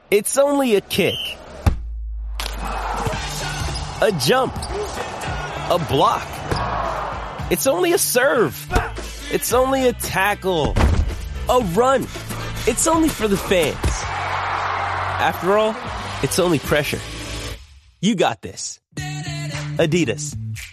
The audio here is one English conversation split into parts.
It's only a kick. A jump. A block. It's only a serve. It's only a tackle. A run. It's only for the fans. After all, it's only pressure. You got this. Adidas.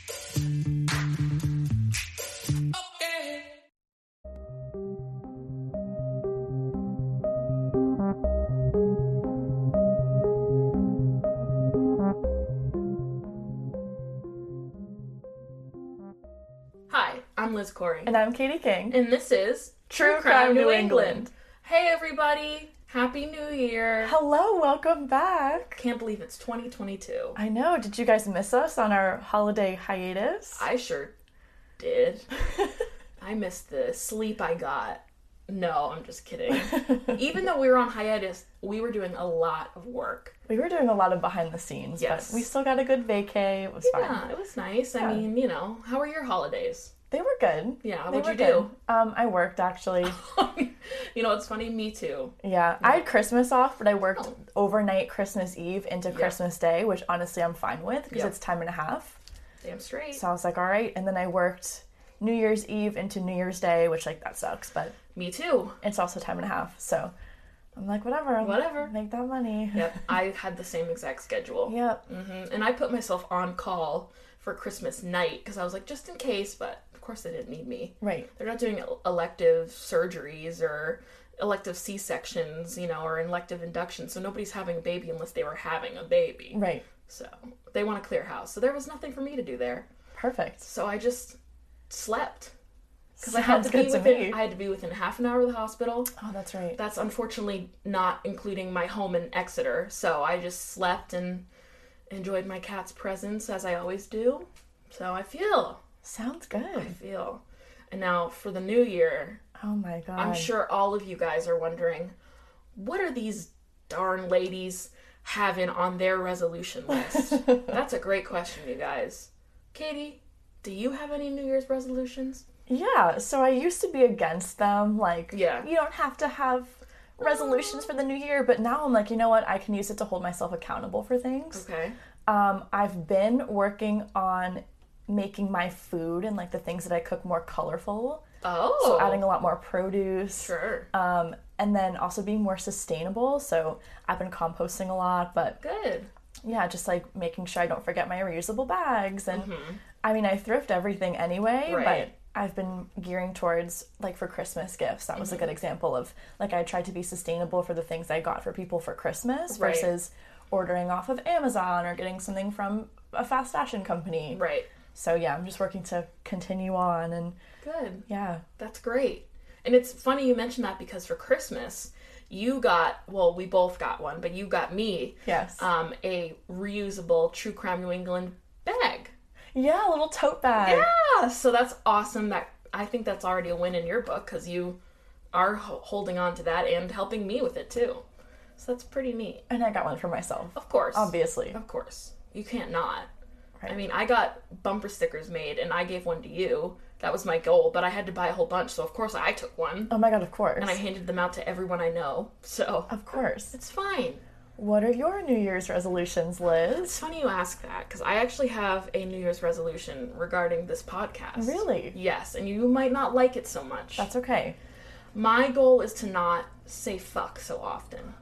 Hi, I'm Liz Corey. And I'm Katie King. And this is True Crime New England. Hey everybody, Happy New Year. Hello, welcome back. Can't believe it's 2022. I know, did you guys miss us on our holiday hiatus? I sure did. I missed the sleep I got. No, I'm just kidding. Even though we were on hiatus, we were doing a lot of work. We were doing a lot of behind the scenes, Yes. But we still got a good vacay. It was fine. Yeah, it was nice. Yeah. I mean, you know, how were your holidays? They were good. Yeah, They what'd were you do? good. I worked, actually. You know what's funny? Me too. Yeah, I had Christmas off, but I worked overnight Christmas Eve into Christmas Day, which honestly I'm fine with because it's time and a half. Damn straight. So I was like, all right. And then I worked New Year's Eve into New Year's Day, which, like, that sucks, but Me too. it's also time and a half. So I'm like, whatever. Whatever. Make that money. Yep, I had the same exact schedule. Yep. And I put myself on call for Christmas night because I was like, just in case, but of course they didn't need me. Right. They're not doing elective surgeries or elective C-sections, you know, or elective inductions, so nobody's having a baby unless they were having a baby. Right. So they want to clear house. So there was nothing for me to do there. Perfect. So I just slept. Because Sounds good to me. I had to be within half an hour of the hospital. Oh, that's right. That's unfortunately not including my home in Exeter, so I just slept and enjoyed my cat's presence as I always do. So I feel. Sounds good. And now for the new year, Oh my god. I'm sure all of you guys are wondering, what are these darn ladies having on their resolution list? That's a great question, you guys. Katie, do you have any New Year's resolutions? Yeah, so I used to be against them. Like, Yeah. you don't have to have resolutions for the new year, but now I'm like, you know what? I can use it to hold myself accountable for things. Okay. I've been working on making my food and like the things that I cook more colorful. Oh. So adding a lot more produce. Sure. And then also being more sustainable. So I've been composting a lot, but Good. yeah, just like making sure I don't forget my reusable bags. And I mean, I thrift everything anyway, Right. but I've been gearing towards, like, for Christmas gifts. That was a good example of, like, I tried to be sustainable for the things I got for people for Christmas Right. versus ordering off of Amazon or getting something from a fast fashion company. Right. So yeah, I'm just working to continue on and Good. yeah. That's great. And it's funny you mentioned that because for Christmas, you got, well, we both got one, but you got me Yes. a reusable True Crime New England bag. Yeah, a little tote bag. Yeah, so that's awesome. That I think that's already a win in your book because you are holding on to that and helping me with it too. So that's pretty neat. And I got one for myself. Of course. Obviously. Of course. You can't not. Right. I mean, I got bumper stickers made and I gave one to you. That was my goal, but I had to buy a whole bunch, so of course I took one. Oh my god, of course. And I handed them out to everyone I know. So Of course. it's fine. What are your New Year's resolutions, Liz? It's funny you ask that because I actually have a New Year's resolution regarding this podcast. Really? Yes, and you might not like it so much. That's okay. My goal is to not say fuck so often.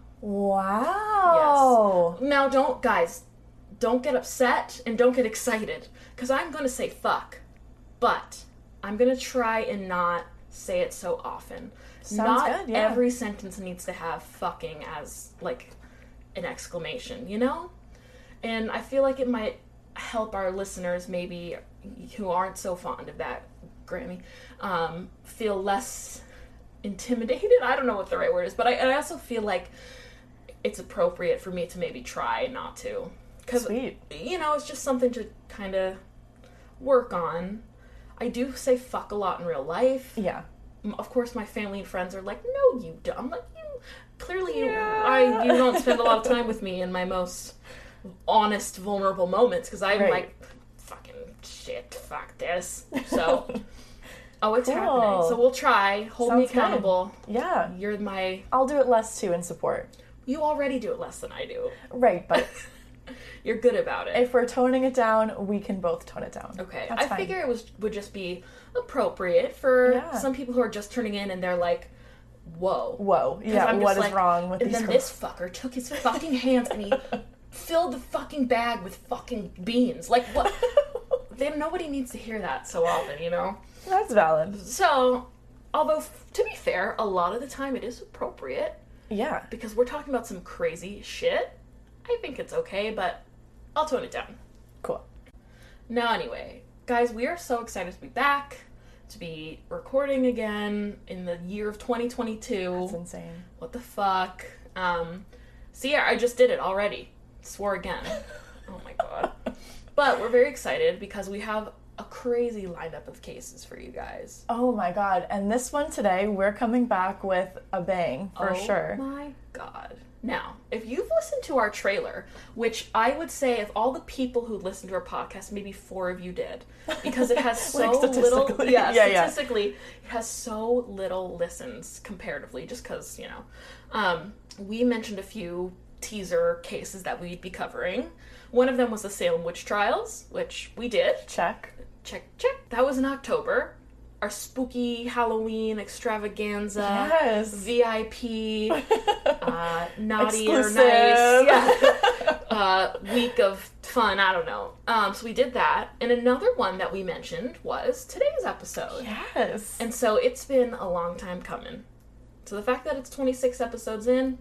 Wow. Yes. Now, don't get upset and don't get excited because I'm going to say fuck, but I'm going to try and not say it so often. Sounds not good, yeah. every sentence needs to have fucking as, like, an exclamation, you know? And I feel like it might help our listeners maybe who aren't so fond of that, Grammy, feel less intimidated. I don't know what the right word is, but I also feel like it's appropriate for me to maybe try not to. Because, Sweet. you know, it's just something to kind of work on. I do say fuck a lot in real life. Yeah. Of course, my family and friends are like, no, you don't. I'm like, clearly you don't spend a lot of time with me in my most honest, vulnerable moments because I'm Right. like, fucking shit, fuck this. So, it's Cool. happening. So we'll try. Hold me Sounds good. accountable. Yeah. You're my, I'll do it less too in support. You already do it less than I do. Right, but You're good about it. if we're toning it down, we can both tone it down. Okay, That's I fine. figure it would just be appropriate for Yeah. some people who are just turning in and they're like, whoa. Whoa, 'Cause yeah, I'm what just is wrong with and these then girls? this fucker took his fucking hands and he filled the fucking bag with fucking beans. Like, what? Nobody needs to hear that so often, you know? That's valid. So, although, to be fair, a lot of the time it is appropriate Yeah. because we're talking about some crazy shit. I think it's okay, but I'll tone it down. Cool. Now, anyway, guys, we are so excited to be back, to be recording again in the year of 2022. That's insane. What the fuck? So yeah, I just did it already. Swore again. Oh my god. But we're very excited because we have a crazy lineup of cases for you guys. Oh my god. And this one today, we're coming back with a bang, for sure. Oh my god. Now, if you've listened to our trailer, which I would say of all the people who listened to our podcast, maybe 4 of you did. Because it has so Like, little... statistically. Yeah, Yeah. statistically, it has so little listens comparatively, just because, you know. We mentioned a few teaser cases that we'd be covering. One of them was the Salem witch trials, which we did. Check. Check, check. That was in October. Our spooky Halloween extravaganza. Yes. VIP. Naughty or Exclusive. nice. Yeah. Week of fun. I don't know. So we did that. And another one that we mentioned was today's episode. Yes. And so it's been a long time coming. So the fact that it's 26 episodes in,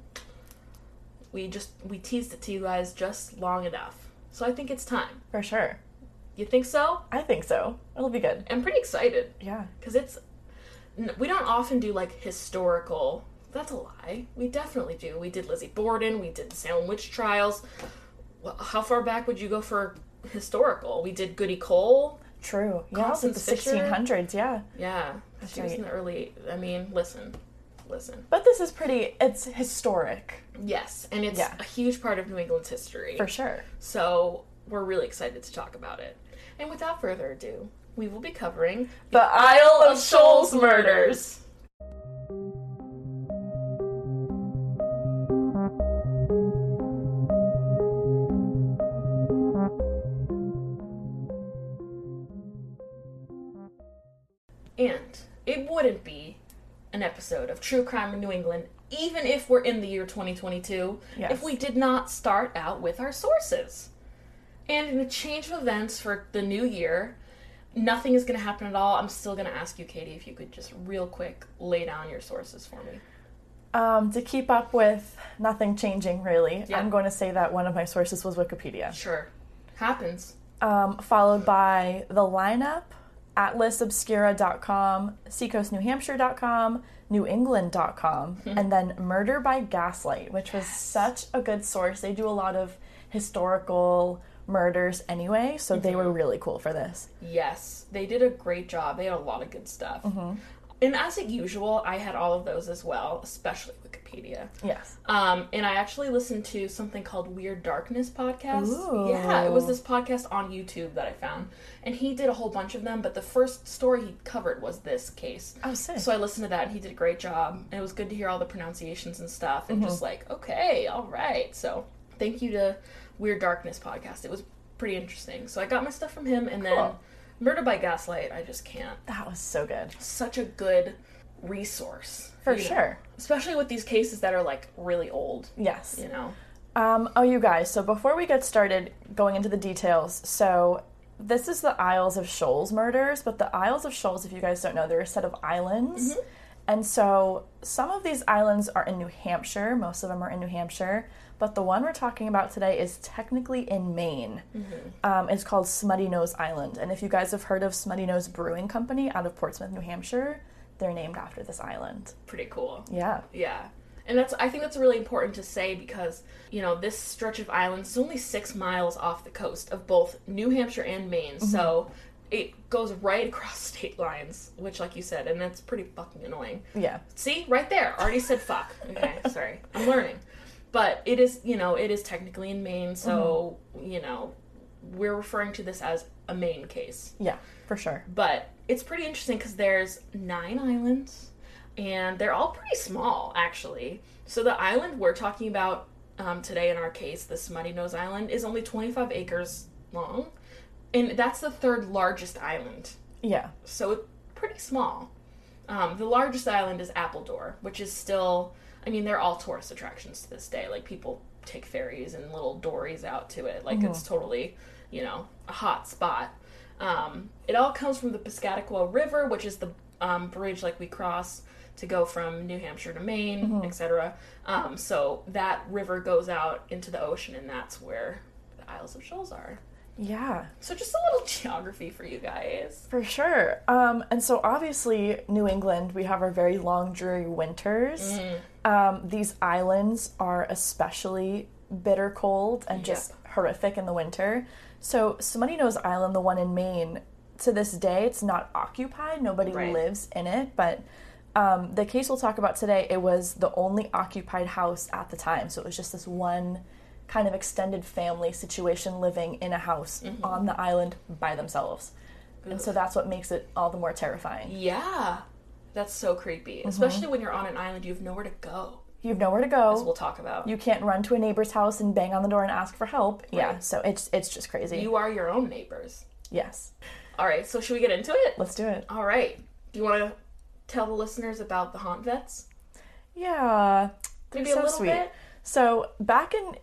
we teased it to you guys just long enough. So I think it's time. For sure. You think so? I think so. It'll be good. I'm pretty excited. Yeah. Because we don't often do, like, historical... That's a lie. We definitely do. We did Lizzie Borden. We did the Salem witch trials. How far back would you go for historical? We did Goody Cole. True. Yeah, Constance the Fisher. 1600s, yeah. Yeah. That's She was right. in the early... I mean, listen. But this is it's historic. Yes. And it's Yeah. a huge part of New England's history. For sure. So we're really excited to talk about it. And without further ado, we will be covering The Isle of Shoals murders. And it wouldn't be an episode of True Crime in New England, even if we're in the year 2022, Yes. if we did not start out with our sources. And in a change of events for the new year, nothing is going to happen at all. I'm still going to ask you, Katie, if you could just real quick lay down your sources for me. To keep up with nothing changing, really, Yeah. I'm going to say that one of my sources was Wikipedia. Sure. Happens. Followed by The Lineup, AtlasObscura.com, SeacoastNewHampshire.com, NewEngland.com, and then Murder by Gaslight, which was such a good source. They do a lot of historical murders anyway, so they were really cool for this. Yes, they did a great job. They had a lot of good stuff. And as usual, I had all of those as well, especially Wikipedia. Yes. And I actually listened to something called Weird Darkness podcast. Ooh. Yeah, it was this podcast on YouTube that I found. And he did a whole bunch of them, but the first story he covered was this case. Oh, sick. So I listened to that, and he did a great job. And it was good to hear all the pronunciations and stuff, and just like, okay, all right. So thank you to Weird Darkness podcast. It was pretty interesting. So I got my stuff from him, and then Cool. Murder by Gaslight, I just can't. That was so good. Such a good resource. For you know? sure. Especially with these cases that are, like, really old, Yes. you know? Oh, you guys, so before we get started going into the details, so this is the Isles of Shoals murders, but the Isles of Shoals, if you guys don't know, they're a set of islands. And so some of these islands are in New Hampshire, most of them are in New Hampshire, but the one we're talking about today is technically in Maine. It's called Smutty Nose Island. And if you guys have heard of Smutty Nose Brewing Company out of Portsmouth, New Hampshire, they're named after this island. Pretty cool. Yeah. Yeah. And I think that's really important to say because, you know, this stretch of islands is only 6 miles off the coast of both New Hampshire and Maine. So it goes right across state lines, which, like you said, and that's pretty fucking annoying. Yeah. See? Right there. Already said fuck. Okay, sorry. I'm learning. But it is, you know, it is technically in Maine, so, you know, we're referring to this as a Maine case. Yeah, for sure. But it's pretty interesting because there's 9 islands, and they're all pretty small, actually. So the island we're talking about today in our case, the Smutty Nose Island, is only 25 acres long. And that's the third largest island. Yeah. So it's pretty small. The largest island is Appledore, which is still, I mean, they're all tourist attractions to this day. Like, people take ferries and little dories out to it. Like, it's totally, you know, a hot spot. It all comes from the Piscataqua River, which is the bridge, like, we cross to go from New Hampshire to Maine, etc. So that river goes out into the ocean, and that's where the Isles of Shoals are. Yeah. So just a little geography for you guys. For sure. And so obviously, New England, we have our very long, dreary winters. These islands are especially bitter cold and just horrific in the winter. So Smutty Nose Island, the one in Maine, to this day, it's not occupied. Nobody lives in it, but the case we'll talk about today, it was the only occupied house at the time. So it was just this one kind of extended family situation living in a house on the island by themselves. And so that's what makes it all the more terrifying. Yeah. That's so creepy. Especially when you're on an island, you have nowhere to go. You have nowhere to go. As we'll talk about. You can't run to a neighbor's house and bang on the door and ask for help. Right. Yeah, so it's just crazy. You are your own neighbors. Yes. All right, so should we get into it? Let's do it. All right. Do you want to tell the listeners about the haunt vets? Yeah. Maybe a little bit? So back in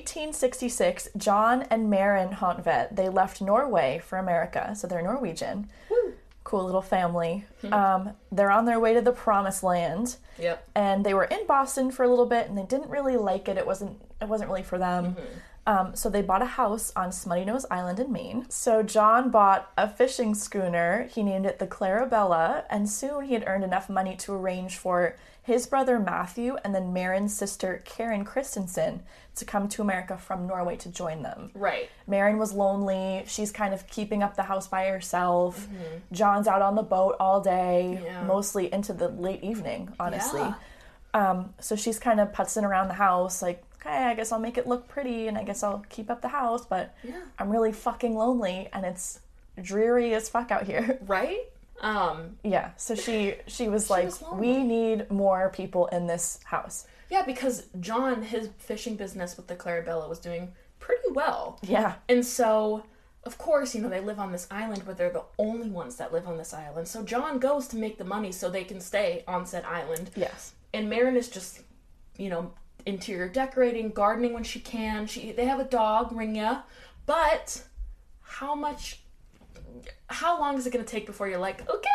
1866, John and Maren Honvet, they left Norway for America, so they're Norwegian. Woo. Cool little family. They're on their way to the promised land. Yep. And they were in Boston for a little bit, and they didn't really like it. It wasn't really for them. So they bought a house on Smutty Nose Island in Maine. So John bought a fishing schooner. He named it the Clarabella, and soon he had earned enough money to arrange for his brother Matthew and then Maren's sister Karen Christensen to come to America from Norway to join them. Right. Maren was lonely. She's kind of keeping up the house by herself. John's out on the boat all day, mostly into the late evening, honestly. So she's kind of putzing around the house like, okay, I guess I'll make it look pretty and I guess I'll keep up the house, but I'm really fucking lonely and it's dreary as fuck out here. Right? Yeah, so she was like, we need more people in this house. Yeah, because John, his fishing business with the Clarabella was doing pretty well. Yeah. And so, of course, you know, they live on this island where they're the only ones that live on this island. So John goes to make the money so they can stay on said island. Yes. And Maren is just, you know, interior decorating, gardening when she can. They have a dog, Ringa. But how long is it going to take before you're like, okay,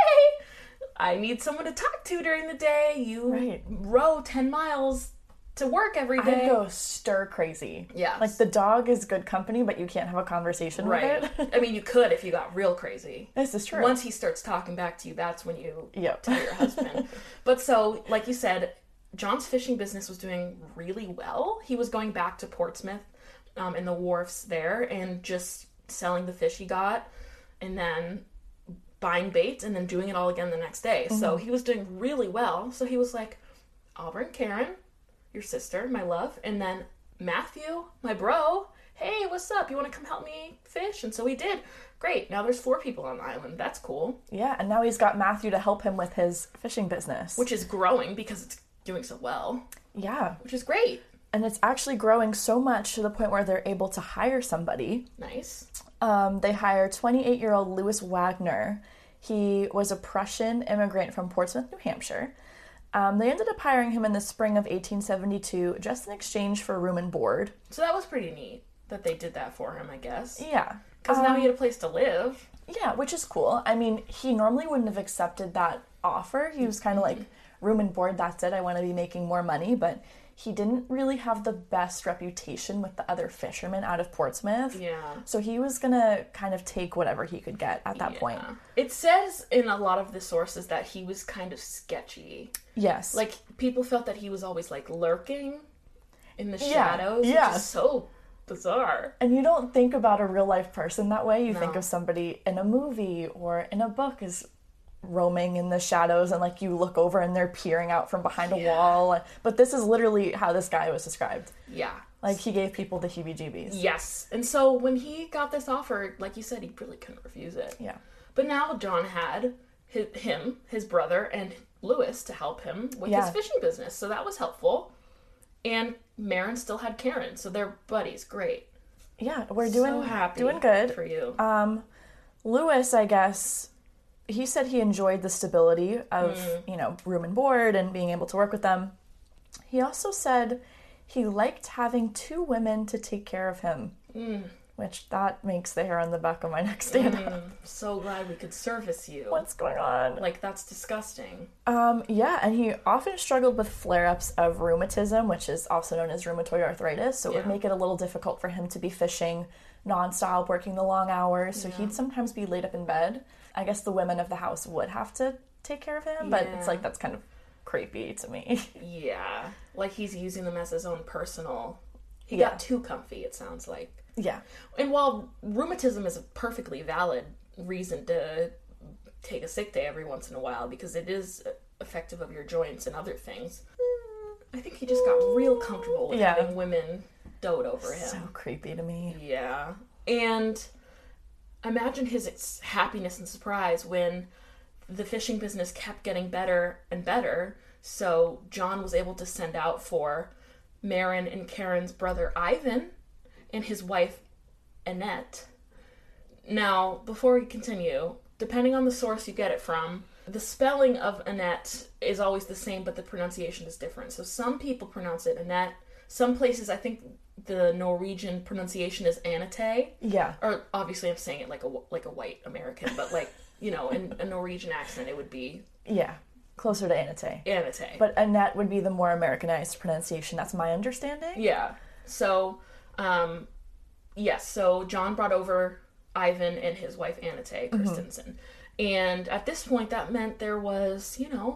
I need someone to talk to during the day. You row 10 miles to work every day. I'd go stir crazy. Yeah. Like, the dog is good company, but you can't have a conversation with it. I mean, you could if you got real crazy. This is true. Once he starts talking back to you, that's when you tell your husband. But so, like you said, John's fishing business was doing really well. He was going back to Portsmouth and the wharfs there and just selling the fish he got and then buying bait and then doing it all again the next day. So he was doing really well. So he was like, I'll bring Karen, your sister, my love, and then Matthew, my bro. Hey, what's up? You want to come help me fish? And so he did. Great. Now there's 4 people on the island. That's cool. Yeah, and now he's got Matthew to help him with his fishing business. Which is growing because it's doing so well. Yeah. Which is great. And it's actually growing so much to the point where they're able to hire somebody. Nice. They hire 28-year-old Louis Wagner. He was a Prussian immigrant from Portsmouth, New Hampshire. They ended up hiring him in the spring of 1872 just in exchange for room and board. So that was pretty neat that they did that for him, I guess. Yeah. Because now he had a place to live. Yeah, which is cool. I mean, he normally wouldn't have accepted that offer. He was kind of like, room and board, that's it. I want to be making more money. But he didn't really have the best reputation with the other fishermen out of Portsmouth. Yeah. So he was going to kind of take whatever he could get at that point. It says in a lot of the sources that he was kind of sketchy. Yes. Like, people felt that he was always, like, lurking in the shadows. Yeah. Which is so bizarre. And you don't think about a real-life person that way. You think of somebody in a movie or in a book as roaming in the shadows and like you look over and they're peering out from behind a wall. But this is literally how this guy was described. Yeah. Like, he gave people the heebie-jeebies. Yes. And so when he got this offer, like you said, he really couldn't refuse it. Yeah. But now John had his brother, and Louis to help him with his fishing business. So that was helpful. And Maren still had Karen, so they're buddies. Great. Yeah, we're doing So happy doing good. for you. Lewis, I guess, he said he enjoyed the stability of, room and board and being able to work with them. He also said he liked having 2 women to take care of him, which that makes the hair on the back of my neck stand up. So glad we could service you. What's going on? Like, that's disgusting. Yeah, and he often struggled with flare-ups of rheumatism, which is also known as rheumatoid arthritis, so it would make it a little difficult for him to be fishing nonstop, working the long hours, so he'd sometimes be laid up in bed. I guess the women of the house would have to take care of him, but it's like, that's kind of creepy to me. Yeah. Like, he's using them as his own personal... He got too comfy, it sounds like. Yeah. And while rheumatism is a perfectly valid reason to take a sick day every once in a while, because it is effective of your joints and other things, I think he just got real comfortable with having women dote over him. So creepy to me. Yeah. And imagine his happiness and surprise when the fishing business kept getting better and better, so John was able to send out for Maren and Karen's brother Ivan and his wife Annette. Now, before we continue, depending on the source you get it from, the spelling of Annette is always the same, but the pronunciation is different. So some people pronounce it Annette. Some places, I think the Norwegian pronunciation is Anette. Yeah. Or obviously I'm saying it like a white American, but like, in a Norwegian accent it would be... Yeah. Closer to Anate. Anate. But Annette would be the more Americanized pronunciation. That's my understanding. Yeah. So, yes. So John brought over Ivan and his wife Anate Christensen. And at this point, that meant there was,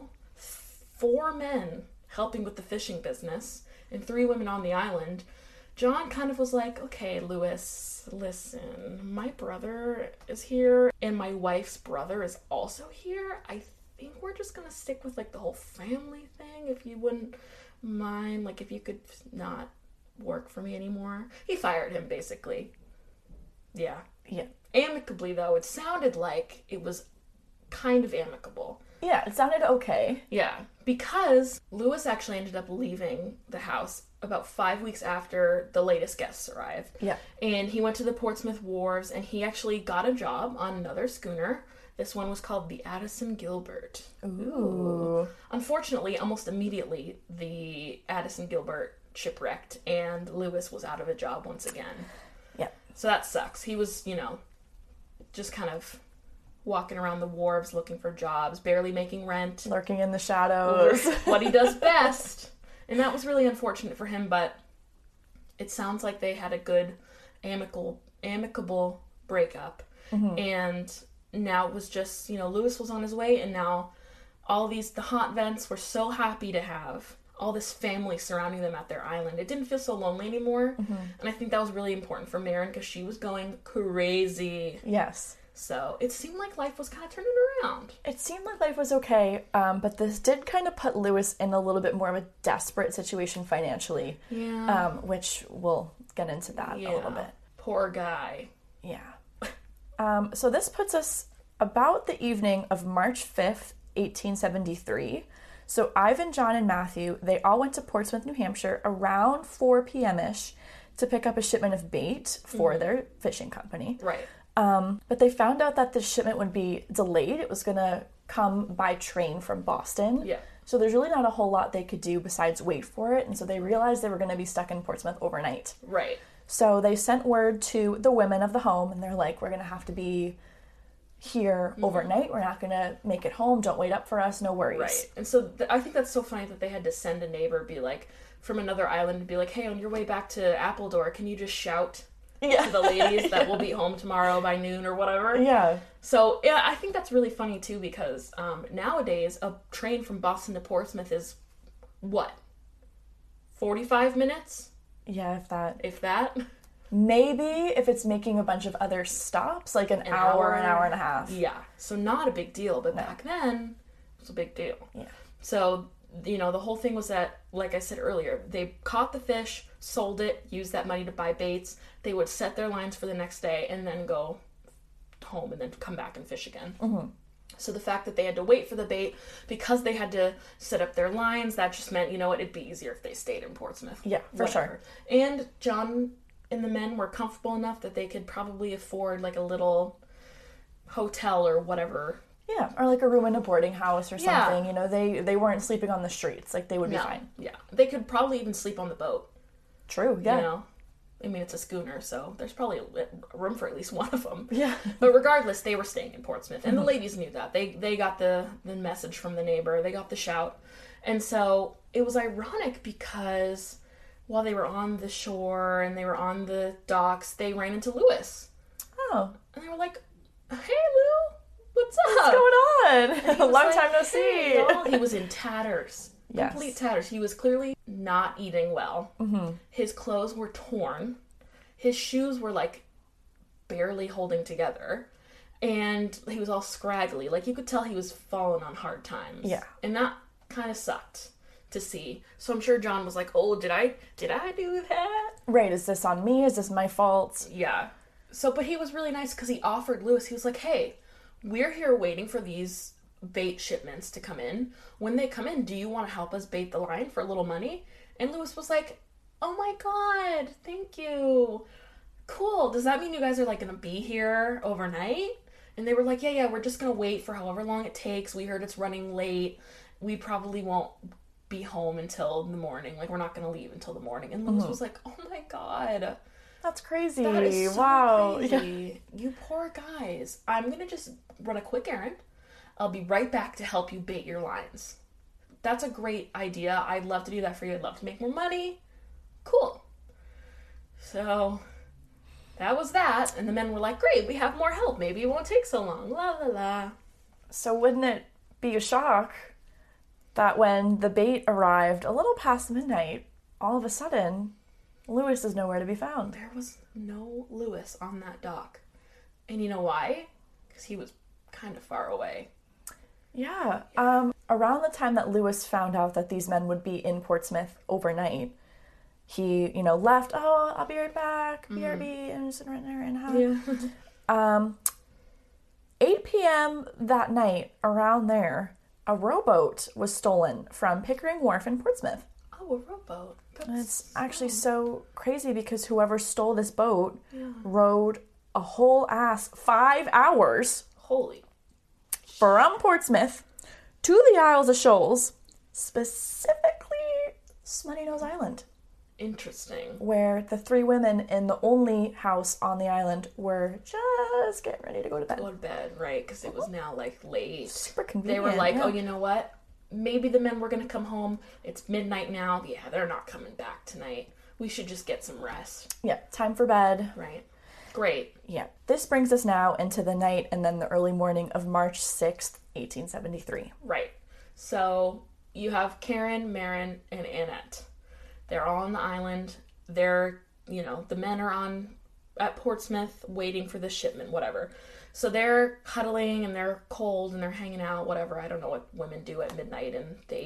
4 men helping with the fishing business and 3 women on the island. John kind of was like, okay, Lewis, listen, my brother is here and my wife's brother is also here. I think we're just gonna stick with like the whole family thing, if you wouldn't mind, like if you could not work for me anymore. He fired him basically. Yeah. Amicably though, it sounded like it was kind of amicable. Yeah, it sounded okay. Yeah, because Lewis actually ended up leaving the house about 5 weeks after the latest guests arrived. Yeah. And he went to the Portsmouth wharves and he actually got a job on another schooner. This one was called the Addison Gilbert. Ooh. Unfortunately, almost immediately, the Addison Gilbert shipwrecked and Lewis was out of a job once again. Yeah. So that sucks. He was, just kind of walking around the wharves looking for jobs, barely making rent. Lurking in the shadows. What he does best. And that was really unfortunate for him, but it sounds like they had a good, amicable breakup. And now it was just, Lewis was on his way, and now the hot vents were so happy to have all this family surrounding them at their island. It didn't feel so lonely anymore. And I think that was really important for Maren because she was going crazy. Yes. So it seemed like life was kind of turning around. It seemed like life was okay, but this did kind of put Lewis in a little bit more of a desperate situation financially. Yeah. Which we'll get into that a little bit. Poor guy. Yeah. So this puts us about the evening of March 5th, 1873. So Ivan, John, and Matthew, they all went to Portsmouth, New Hampshire around 4 p.m.-ish to pick up a shipment of bait for their fishing company. Right. But they found out that the shipment would be delayed. It was going to come by train from Boston. Yeah. So there's really not a whole lot they could do besides wait for it. And so they realized they were going to be stuck in Portsmouth overnight. Right. So they sent word to the women of the home, and they're like, we're going to have to be here overnight. We're not going to make it home. Don't wait up for us. No worries. Right. And so I think that's so funny that they had to send a neighbor, be like, from another island, to be like, hey, on your way back to Appledore, can you just shout to the ladies that we'll be home tomorrow by noon or whatever? Yeah. So, yeah, I think that's really funny, too, because nowadays, a train from Boston to Portsmouth is, what, 45 minutes? Yeah, If that. Maybe if it's making a bunch of other stops, like an hour and a half. Yeah. So not a big deal, but back then, it was a big deal. Yeah. So, the whole thing was that, like I said earlier, they caught the fish, sold it, used that money to buy baits. They would set their lines for the next day and then go home and then come back and fish again. So the fact that they had to wait for the bait, because they had to set up their lines, that just meant, you know what, it'd be easier if they stayed in Portsmouth. Yeah, for sure. And John and the men were comfortable enough that they could probably afford like a little hotel or whatever. Yeah, or like a room in a boarding house or Yeah. something. You know, they weren't sleeping on the streets. Like, they would be fine. Yeah. They could probably even sleep on the boat. True, yeah. You know? I mean, it's a schooner, so there's probably room for at least one of them. Yeah. But regardless, they were staying in Portsmouth. And the ladies knew that. They got the message from the neighbor. They got the shout. And so it was ironic because while they were on the shore and they were on the docks, they ran into Lewis. Oh, And they were like, hey, Lou, what's up? what's going on? He was Long like, time no "Hey, see. y'all." He was in tatters. Yes. Complete tatters. He was clearly not eating well. Mm-hmm. His clothes were torn. His shoes were like barely holding together. And he was all scraggly. Like, you could tell he was falling on hard times. Yeah. And that kind of sucked to see. So I'm sure John was like, oh, did I do that? Right, is this on me? Is this my fault? Yeah. So, but he was really nice because he offered Lewis, he was like, hey, we're here waiting for these bait shipments to come in. When they come in, do you want to help us bait the line for a little money? And Lewis was like, oh my God, thank you. Cool. Does that mean you guys are like going to be here overnight? And they were like, yeah, we're just going to wait for however long it takes. We heard it's running late. We probably won't be home until the morning. Like, we're not going to leave until the morning. And Lewis was like, oh my God. That's crazy. That is so wow. crazy. You poor guys. I'm going to just run a quick errand. I'll be right back to help you bait your lines. That's a great idea. I'd love to do that for you. I'd love to make more money. Cool. So that was that. And the men were like, great, we have more help. Maybe it won't take so long. La la la. So wouldn't it be a shock that when the bait arrived a little past midnight, all of a sudden, Lewis is nowhere to be found? There was no Lewis on that dock. And you know why? Because he was kind of far away. Yeah. Around the time that Lewis found out that these men would be in Portsmouth overnight, he, left. Oh, I'll be right back. BRB. And just sitting right there and Yeah. 8 p.m. that night, around there, a rowboat was stolen from Pickering Wharf in Portsmouth. Oh, a rowboat. And it's actually so crazy because whoever stole this boat rowed a whole ass 5 hours Holy. from Portsmouth to the Isles of Shoals, specifically Smutty Nose Island, Interesting. where the 3 women in the only house on the island were just getting ready to go to bed. Go to bed, right? Because it was now like late. Super They convenient. were like, yeah. oh, you know what? Maybe the men were going to come home. It's midnight now. Yeah, they're not coming back tonight. We should just get some rest, Yeah, time for bed. right? Great. Yeah. This brings us now into the night and then the early morning of March 6th, 1873. Right. So you have Karen, Marin, and Annette. They're all on the island. They're, the men are at Portsmouth waiting for the shipment, whatever. So they're cuddling and they're cold and they're hanging out, whatever. I don't know what women do at midnight in the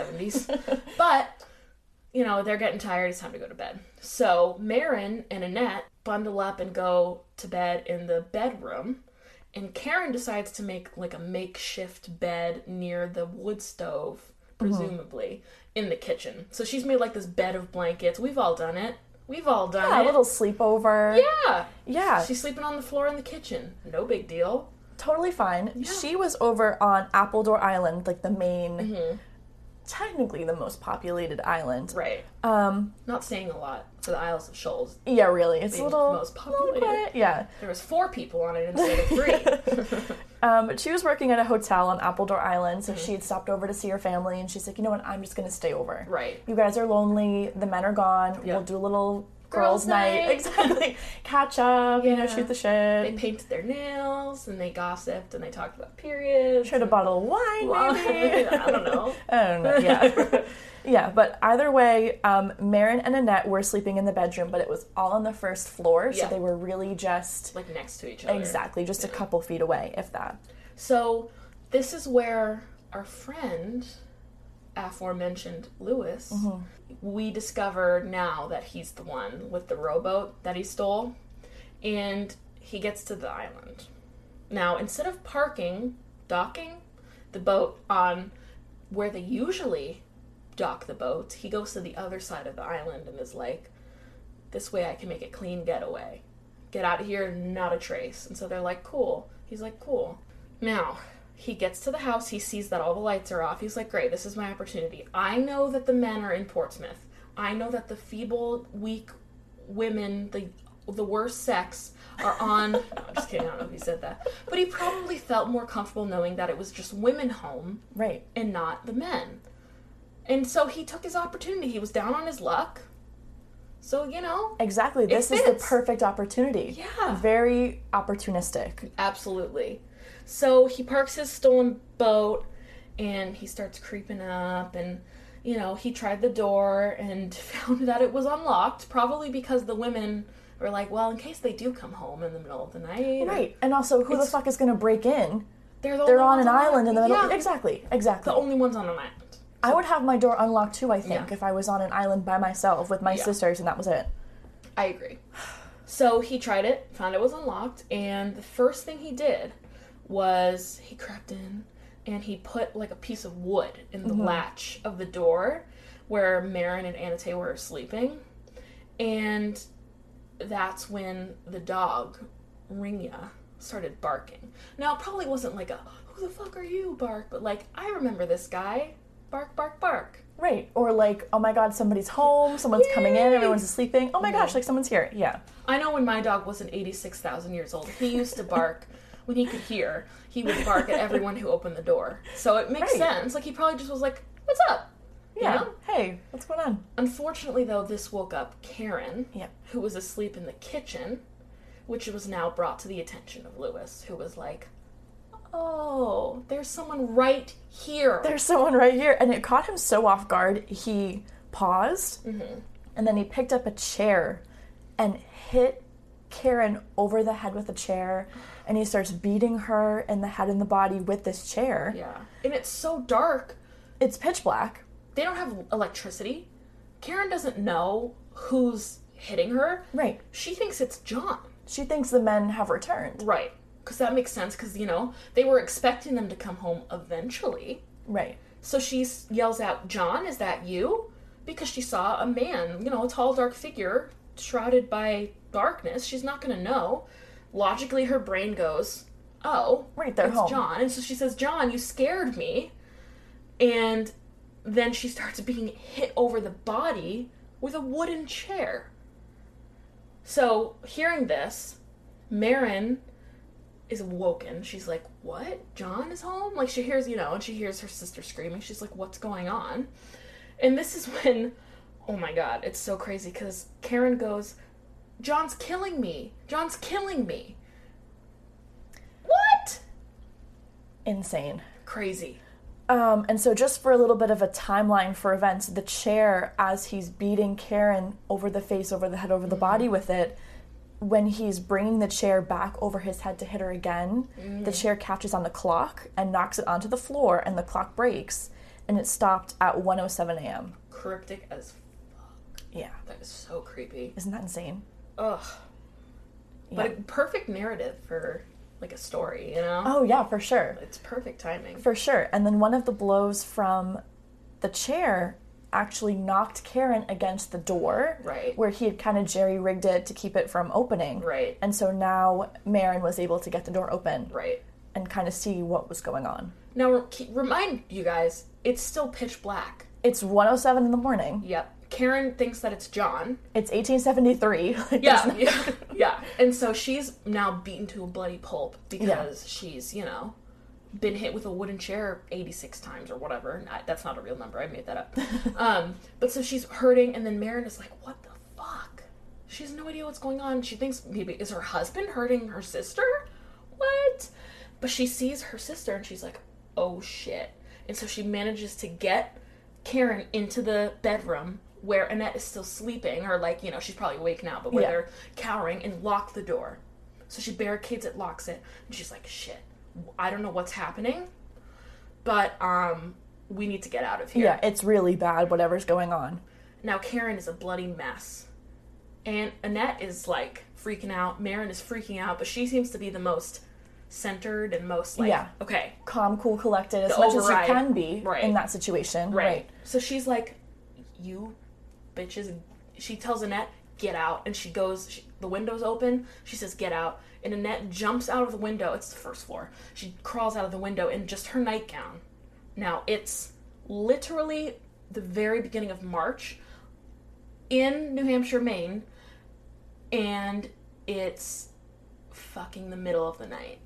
1870s. But, they're getting tired. It's time to go to bed. So Marin and Annette bundle up and go to bed in the bedroom. And Karen decides to make like a makeshift bed near the wood stove, presumably, in the kitchen. So she's made like this bed of blankets. We've all done it. Yeah, a little sleepover. Yeah. Yeah, She's sleeping on the floor in the kitchen. No big deal. totally fine. She was over on Appledore Island, like the main, technically the most populated island. Right. Not saying a lot for the Isles of Shoals. Yeah, really. It's a Being little, most little populated. quiet. Yeah. There was 4 people on it instead of 3. But she was working at a hotel on Appledore Island, so she had stopped over to see her family, and she's like, you know what, I'm just going to stay over. Right. You guys are lonely, the men are gone, Yeah. we'll do a little Girls' girls' night. night. Exactly. Catch up, Yeah. shoot the They shit. painted their nails, and they gossiped, and they talked about periods. Tried a bottle of wine, maybe. I don't know. I don't know, yeah. Yeah, but either way, Marin and Annette were sleeping in the bedroom, but it was all on the first floor, so Yeah. they were really just... Like next to each other. Exactly, just a couple feet away, if that. So this is where our friend, aforementioned Lewis, we discover now that he's the one with the rowboat that he stole, and he gets to the island. Now, instead of parking docking the boat on where they usually dock the boat. He goes to the other side of the island and is like, this way I can make a clean getaway. Get out of here, not a trace. And so they're like, cool. He's like, cool. Now, he gets to the house, he sees that all the lights are off. He's like, great, this is my opportunity. I know that the men are in Portsmouth. I know that the feeble, weak women, the worst sex are on... No, I'm just kidding, I don't know if he said that. But he probably felt more comfortable knowing that it was just women home. Right. And not the men. And so he took his opportunity. He was down on his luck. So, you know. Exactly. This is the perfect opportunity. Yeah. Very opportunistic. Absolutely. So he parks his stolen boat and he starts creeping up and, you know, he tried the door and found that it was unlocked, probably because the women were like, well, in case they do come home in the middle of the night. Right. And also, who the fuck is going to break in? They're on an island in the middle. Yeah. Exactly. The only ones on an island. I would have my door unlocked too, I think, if I was on an island by myself with my sisters and that was it. I agree. So he tried it, found it was unlocked, and the first thing he did was he crept in and he put like a piece of wood in the latch of the door where Marin and Anate were sleeping. And that's when the dog, Ringya, started barking. Now, it probably wasn't like a, who the fuck are you, bark, but like, I remember this guy. Bark, bark, bark. Right. Or like, oh my god, somebody's home, someone's coming in, everyone's sleeping. Oh my gosh, like someone's here. Yeah. I know when my dog wasn't 86,000 years old, he used to bark when he could hear. He would bark at everyone who opened the door. So it makes sense. Like, he probably just was like, what's up? Yeah. You know? Hey, what's going on? Unfortunately, though, this woke up Karen, Yeah. who was asleep in the kitchen, which was now brought to the attention of Lewis, who was like, oh, there's someone right here. There's someone right here. And it caught him so off guard, he paused, and then he picked up a chair and hit Karen over the head with a chair, and he starts beating her in the head and the body with this chair. Yeah. And it's so dark. It's pitch black. They don't have electricity. Karen doesn't know who's hitting her. Right. She thinks it's John. She thinks the men have returned. Right. Because that makes sense, because, you know, they were expecting them to come home eventually. Right. So she yells out, John, is that you? Because she saw a man, you know, a tall, dark figure, shrouded by darkness. She's not going to know. Logically, her brain goes, oh, right, they're it's home. John. And so she says, John, you scared me. And then she starts being hit over the body with a wooden chair. So, hearing this, Marin is awoken. She's like, what? John is home? Like, she hears, you know, and she hears her sister screaming. She's like, what's going on? And this is when, oh my god, it's so crazy, because Karen goes, John's killing me. John's killing me. What? Insane. Crazy. And so just for a little bit of a timeline for events, the chair, as he's beating Karen over the face, over the head, over the body with it, when he's bringing the chair back over his head to hit her again, the chair catches on the clock and knocks it onto the floor, and the clock breaks, and it stopped at 1:07 a.m. Cryptic as fuck. Yeah. That is so creepy. Isn't that insane? Ugh. Yeah. But a perfect narrative for, like, a story, you know? Oh, yeah, for sure. It's perfect timing. For sure. And then one of the blows from the chair actually knocked Karen against the door. Right. Where he had kind of jerry-rigged it to keep it from opening. Right. And so now Marin was able to get the door open. Right. And kind of see what was going on. Now, remind you guys, it's still pitch black. It's 1:07 in the morning. Yep. Karen thinks that it's John. It's 1873. Yeah. And so she's now beaten to a bloody pulp because she's, you know, been hit with a wooden chair 86 times or whatever. That's not a real number. I made that up. But so she's hurting, and then Marin is like, what the fuck? She has no idea what's going on. She thinks maybe, is her husband hurting her sister? What? But she sees her sister, and she's like, oh shit. And so she manages to get Karen into the bedroom where Annette is still sleeping, or like, you know, she's probably awake now, but where they're cowering, and lock the door. So she barricades it, locks it, and she's like, shit, I don't know what's happening, but we need to get out of here. Yeah, it's really bad, whatever's going on. Now Karen is a bloody mess. And Annette is like freaking out. Marin is freaking out, but she seems to be the most centered and most like, Yeah. okay. Calm, cool, collected, as The much override. as you can be Right. in that situation. Right. So she's like, you bitches. She tells Annette, get out. And she goes, the window's open. She says, get out. And Annette jumps out of the window. It's the first floor. She crawls out of the window in just her nightgown. Now, it's literally the very beginning of March in New Hampshire, Maine. And it's fucking the middle of the night.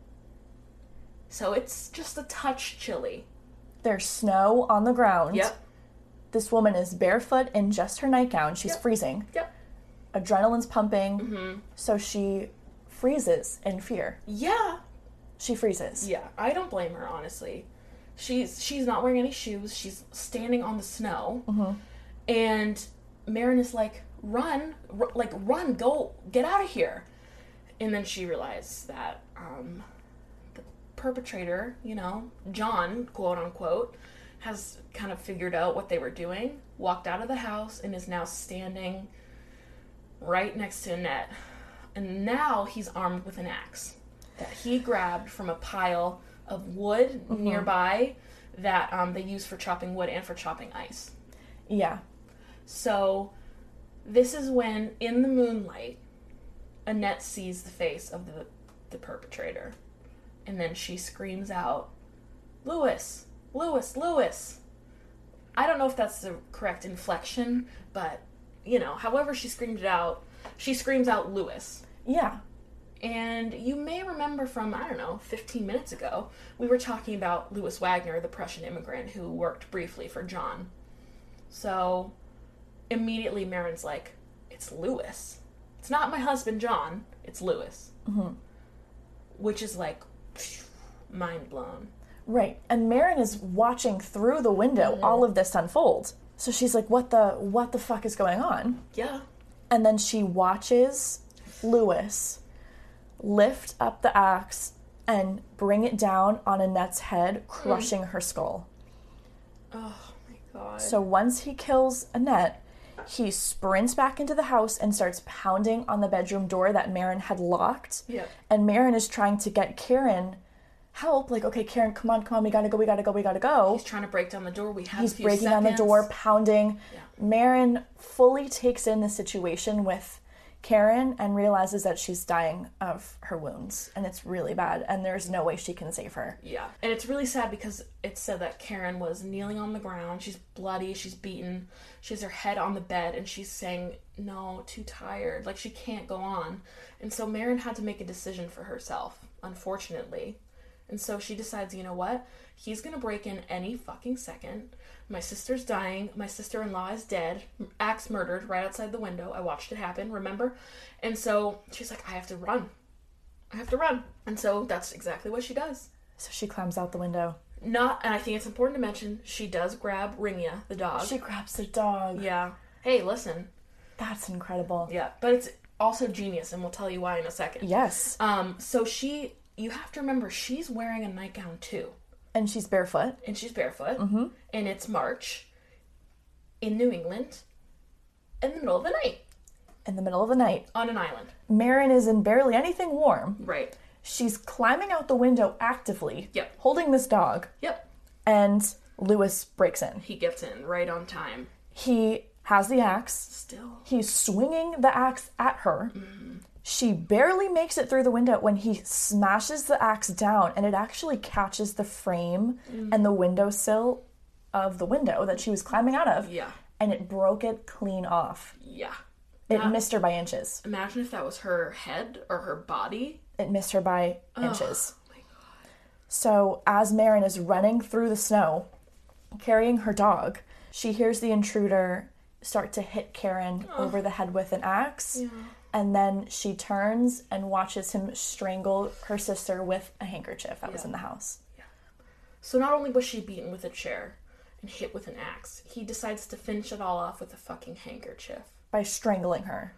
So it's just a touch chilly. There's snow on the ground. Yep. This woman is barefoot in just her nightgown. She's freezing. Yep. Adrenaline's pumping. Mm-hmm. So she freezes in fear. Yeah. She freezes. Yeah. I don't blame her, honestly. She's not wearing any shoes. She's standing on the snow. Mm-hmm. And Marin is like, run, go, get out of here. And then she realizes that the perpetrator, John, quote unquote, has kind of figured out what they were doing, walked out of the house, and is now standing right next to Annette. And now he's armed with an axe that he grabbed from a pile of wood nearby that they use for chopping wood and for chopping ice. Yeah. So this is when, in the moonlight, Annette sees the face of the perpetrator. And then she screams out, Louis! Louis! Louis! I don't know if that's the correct inflection, but, however she screamed it out, she screams out Louis. Yeah. And you may remember from, 15 minutes ago, we were talking about Louis Wagner, the Prussian immigrant who worked briefly for John. So immediately Marin's like, it's Louis. It's not my husband, John. It's Louis. Mm-hmm. Which is like, mind blown. Right. And Marin is watching through the window all of this unfold. So she's like, what the fuck is going on? Yeah. And then she watches Louis lift up the axe and bring it down on Annette's head, crushing her skull. Oh my god. So once he kills Annette, he sprints back into the house and starts pounding on the bedroom door that Marin had locked. Yeah. And Marin is trying to get Karen help. Like, okay, Karen, come on, we gotta go. He's trying to break down the door. He's breaking down the door, pounding. Yeah. Marin fully takes in the situation with Karen and realizes that she's dying of her wounds. And it's really bad. And there's no way she can save her. Yeah. And it's really sad because it said that Karen was kneeling on the ground. She's bloody. She's beaten. She has her head on the bed. And she's saying, no, too tired. Like, she can't go on. And so Marin had to make a decision for herself, unfortunately. And so she decides, you know what? He's going to break in any fucking second. My sister's dying. My sister-in-law is dead. Axe murdered right outside the window. I watched it happen, remember? And so she's like, I have to run. And so that's exactly what she does. So she climbs out the window. And I think it's important to mention, she does grab Ringia, the dog. She grabs the dog. Yeah. Hey, listen. That's incredible. Yeah. But it's also genius, and we'll tell you why in a second. Yes. So you have to remember, she's wearing a nightgown too. And she's barefoot. Mm-hmm. And it's March in New England in the middle of the night. In the middle of the night. On an island. Marin is in barely anything warm. Right. She's climbing out the window actively. Yep. Holding this dog. Yep. And Louis breaks in. He gets in right on time. He has the axe. Still. He's swinging the axe at her. Mm-hmm. She barely makes it through the window when he smashes the axe down, and it actually catches the frame and the windowsill of the window that she was climbing out of. Yeah. And it broke it clean off. Yeah. It missed her by inches. Imagine if that was her head or her body. It missed her by inches. Oh my god. So as Marin is running through the snow, carrying her dog, she hears the intruder start to hit Karen over the head with an axe. Yeah. And then she turns and watches him strangle her sister with a handkerchief that was in the house. Yeah. So not only was she beaten with a chair and hit with an axe, he decides to finish it all off with a fucking handkerchief. By strangling her.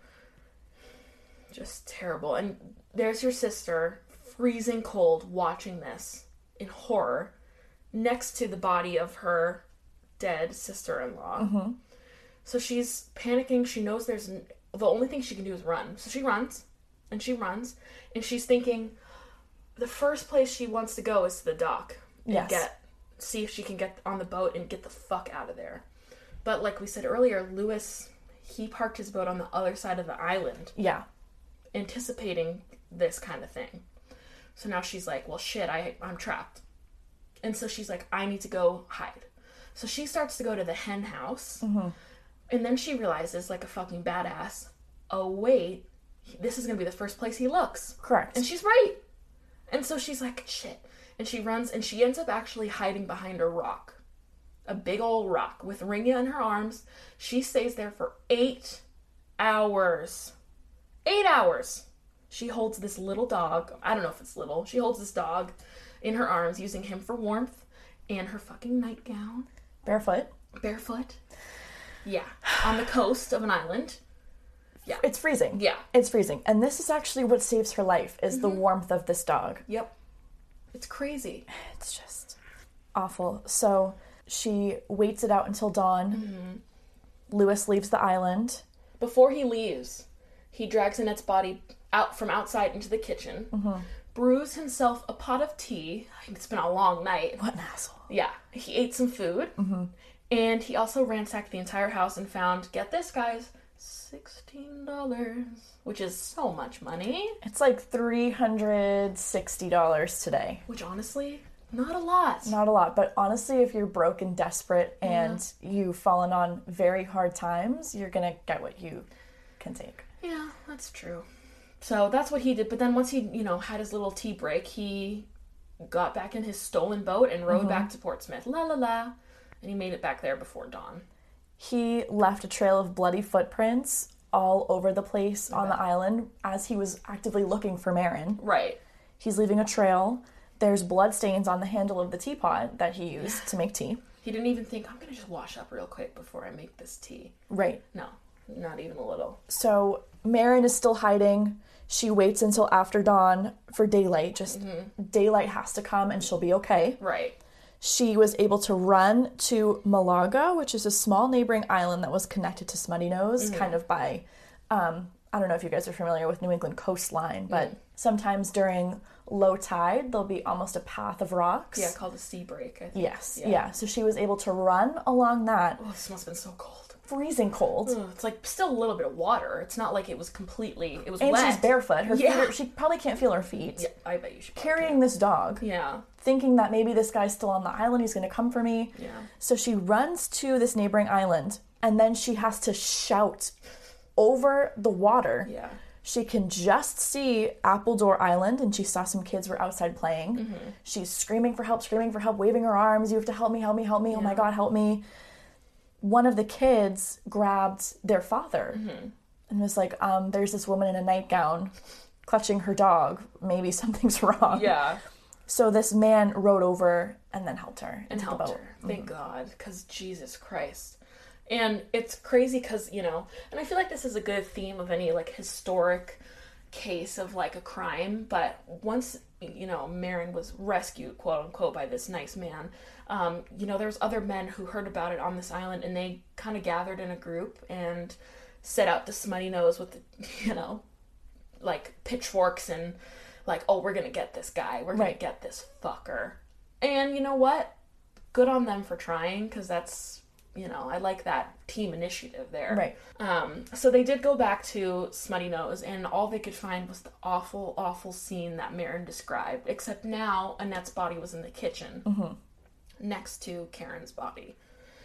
Just terrible. And there's your sister, freezing cold, watching this in horror, next to the body of her dead sister-in-law. Mm-hmm. So she's panicking. She knows the only thing she can do is run. So she runs, and she's thinking, the first place she wants to go is to the dock. And Yes. see if she can get on the boat and get the fuck out of there. But like we said earlier, Lewis, he parked his boat on the other side of the island, Yeah. anticipating this kind of thing. So now she's like, well, shit, I'm trapped. And so she's like, I need to go hide. So she starts to go to the hen house. Mm-hmm. And then she realizes, like a fucking badass, oh, wait, this is going to be the first place he looks. Correct. And she's right. And so she's like, shit. And she runs, and she ends up actually hiding behind a rock. A big old rock with Ringa in her arms. She stays there for 8 hours. 8 hours. She holds this little dog. I don't know if it's little. She holds this dog in her arms, using him for warmth, and her fucking nightgown. Barefoot. Barefoot. Yeah. On the coast of an island. Yeah. It's freezing. Yeah. It's freezing. And this is actually what saves her life, is the warmth of this dog. Yep. It's crazy. It's just awful. So she waits it out until dawn. Mm-hmm. Lewis leaves the island. Before he leaves, he drags Annette's body out from outside into the kitchen, brews himself a pot of tea. It's been a long night. What an asshole. Yeah. He ate some food, and he also ransacked the entire house and found, get this, guys, $16, which is so much money. It's like $360 today. Which, honestly, not a lot. Not a lot, but honestly, if you're broke and desperate and you've fallen on very hard times, you're gonna get what you can take. Yeah, that's true. So that's what he did. But then once he, had his little tea break, he got back in his stolen boat and rowed back to Portsmouth. La la la. And he made it back there before dawn. He left a trail of bloody footprints all over the place on the island as he was actively looking for Marin. Right. He's leaving a trail. There's blood stains on the handle of the teapot that he used to make tea. He didn't even think, I'm going to just wash up real quick before I make this tea. Right. No, not even a little. So Marin is still hiding. She waits until after dawn for daylight. Just daylight has to come and she'll be okay. Right. She was able to run to Malaga, which is a small neighboring island that was connected to Smutty Nose, kind of by, I don't know if you guys are familiar with New England coastline, but sometimes during low tide, there'll be almost a path of rocks. Yeah, called a sea break, I think. Yes, yeah. So she was able to run along that. Oh, this must have been so cold. Freezing cold. Ugh, it's like still a little bit of water. It's not like it was And wet. she's barefoot. Her Yeah. feet she probably can't feel her feet. Yeah, I bet you should. Carrying this dog. Yeah. Thinking that maybe this guy's still on the island, he's going to come for me. Yeah. So she runs to this neighboring island, and then she has to shout over the water. Yeah. She can just see Appledore Island, and she saw some kids were outside playing. She's screaming for help, waving her arms. You have to help me, help me, help me. Oh my God, help me. One of the kids grabbed their father and was like, there's this woman in a nightgown clutching her dog. Maybe something's wrong. Yeah. So this man rowed over and then helped her And into helped the boat. her. Thank God. Because Jesus Christ. And it's crazy because, and I feel like this is a good theme of any, historic case of, a crime. But once, Marin was rescued, quote unquote, by this nice man, there's other men who heard about it on this island, and they kind of gathered in a group and set out to Smutty Nose with, pitchforks and, oh, we're going to get this guy. We're going to get this fucker. And you know what? Good on them for trying, because that's, I like that team initiative there. Right. So they did go back to Smutty Nose, and all they could find was the awful, awful scene that Marin described, except now Annette's body was in the kitchen next to Karen's body.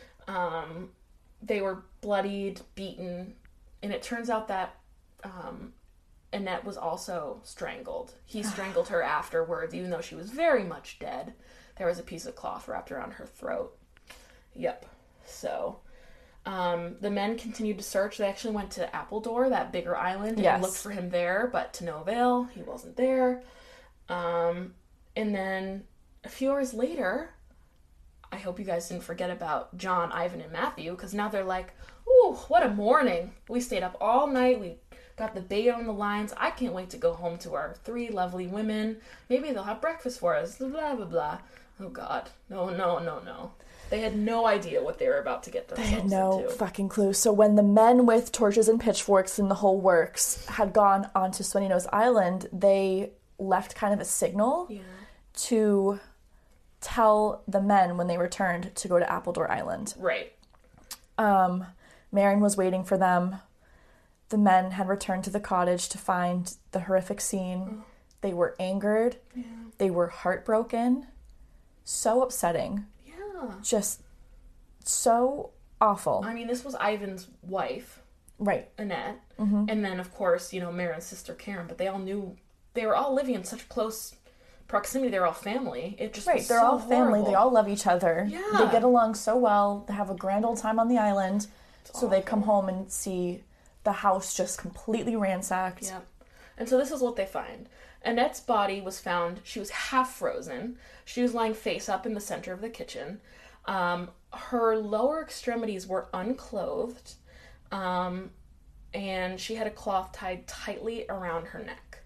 They were bloodied, beaten, and it turns out that Annette was also strangled. He strangled her afterwards, even though she was very much dead. There was a piece of cloth wrapped around her throat. Yep. So, the men continued to search. They actually went to Appledore, that bigger island, and looked for him there, but to no avail. He wasn't there. And then a few hours later, I hope you guys didn't forget about John, Ivan, and Matthew, because now they're like, ooh, what a morning. We stayed up all night. We got the bait on the lines. I can't wait to go home to our 3 lovely women. Maybe they'll have breakfast for us. Blah, blah, blah. Oh, God. No. They had no idea what they were about to get themselves into. They had no fucking clue. So when the men with torches and pitchforks and the whole works had gone onto Smutty Nose Island, they left kind of a signal Yeah. to tell the men when they returned to go to Appledore Island. Right. Marion was waiting for them. The men had returned to the cottage to find the horrific scene. They were angered. Yeah. They were heartbroken. So upsetting. Yeah. Just so awful. I mean, this was Ivan's wife, Right. Annette, Mm-hmm. and then, of course, you know, Marion's sister, Karen, but they all knew, they were all living in such close proximity, they were all family. It just Right. was They're so all family. horrible. They all love each other. Yeah. They get along so well. They have a grand old time on the island. So they awful. come home and see the house just completely ransacked. Yep. And so this is what they find. Annette's body was found, she was half frozen. She was lying face up in the center of the kitchen. Her lower extremities were unclothed. And she had a cloth tied tightly around her neck.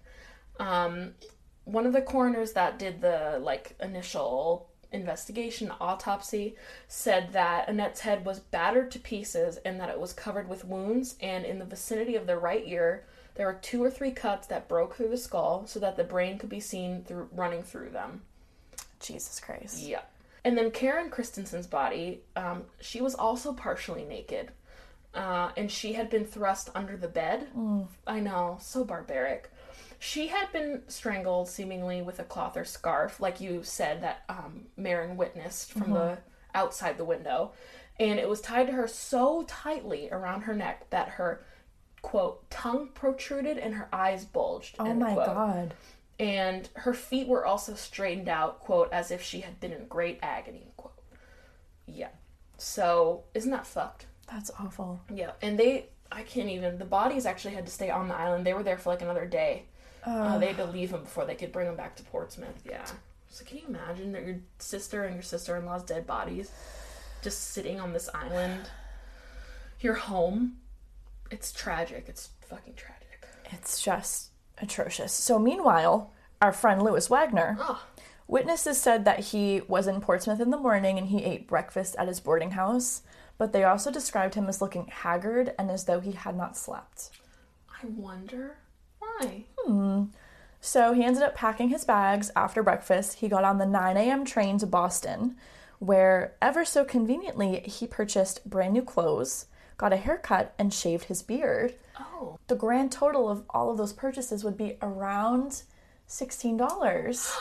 One of the coroners that did the, like, initial investigation, autopsy, said that Annette's head was battered to pieces and that it was covered with wounds, and in the vicinity of the right ear, there were 2 or 3 cuts that broke through the skull so that the brain could be seen through running through them. Jesus Christ. Yeah. And then Karen Christensen's body, she was also partially naked. And she had been thrust under the bed. I know, so barbaric. She had been strangled, seemingly with a cloth or scarf, like you said, that Marion witnessed from the outside the window. And it was tied to her so tightly around her neck that her, quote, tongue protruded and her eyes bulged. Oh end my quote. God. And her feet were also straightened out, quote, as if she had been in great agony, quote. Yeah. So, isn't that fucked? That's awful. Yeah. And I can't even, the bodies actually had to stay on the island. They were there for like another day. They had to leave them before they could bring them back to Portsmouth. Yeah. So can you imagine that your sister and your sister-in-law's dead bodies just sitting on this island? Your home? It's tragic. It's fucking tragic. It's just atrocious. So meanwhile, our friend Louis Wagner, witnesses said that he was in Portsmouth in the morning and he ate breakfast at his boarding house, but they also described him as looking haggard and as though he had not slept. I wonder why. So he ended up packing his bags after breakfast. He got on the 9 a.m. train to Boston, where ever so conveniently he purchased brand new clothes, got a haircut, and shaved his beard. Oh. The grand total of all of those purchases would be around $16.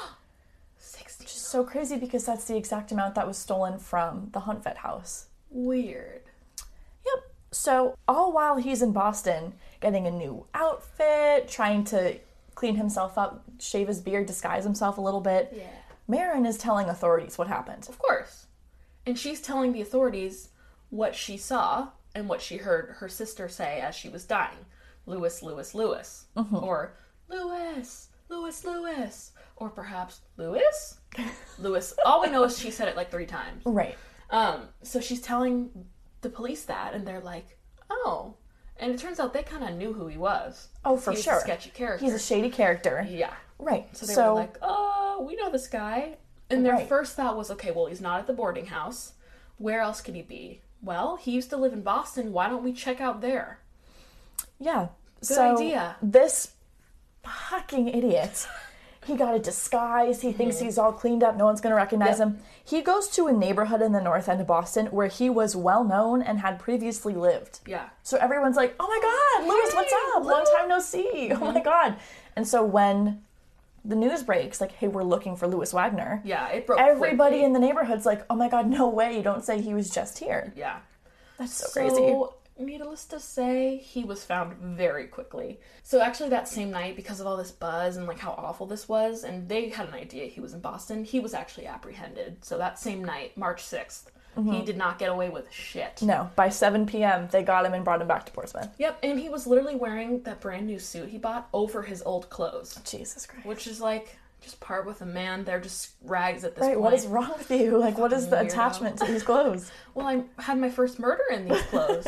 60. Which is so crazy because that's the exact amount that was stolen from the Hunt Vet house. Weird. Yep. So all while he's in Boston, getting a new outfit, trying to clean himself up, shave his beard, disguise himself a little bit, Yeah. Marion is telling authorities what happened. Of course. And she's telling the authorities what she saw and what she heard her sister say as she was dying. Louis, Louis, Louis. Or Louis, Louis, Louis. Or perhaps Louis? Louis. All we know is she said it like 3 times. Right. So she's telling the police that, and they're like, oh. And it turns out they kind of knew who he was. Oh, for He's sure. a sketchy character. He's a shady character. Yeah. Right. So they were like, oh, we know this guy. And their Right. first thought was, okay, well, he's not at the boarding house. Where else could he be? Well, he used to live in Boston. Why don't we check out there? Yeah. Good so idea. This fucking idiot, he got a disguise. He thinks he's all cleaned up. No one's going to recognize him. He goes to a neighborhood in the north end of Boston where he was well known and had previously lived. Yeah. So everyone's like, oh my God, Louis, what's up? Long time no see. Oh my God. And so when the news breaks, like, hey, we're looking for Louis Wagner. Yeah, it broke Everybody quickly. in the neighborhood's like, oh my God, no way. You don't say he was just here. Yeah. That's so crazy. Needless to say, he was found very quickly. So actually that same night, because of all this buzz and like how awful this was, and they had an idea he was in Boston, he was actually apprehended. So that same night, March 6th, he did not get away with shit. No, by 7 p.m., they got him and brought him back to Portsmouth. Yep, and he was literally wearing that brand new suit he bought over his old clothes. Jesus Christ. Which is like, just part with a man. They're just rags at this Right, point. what is wrong with you? Like, what is the Weirdo. attachment to these clothes? Well, I had my first murder in these clothes.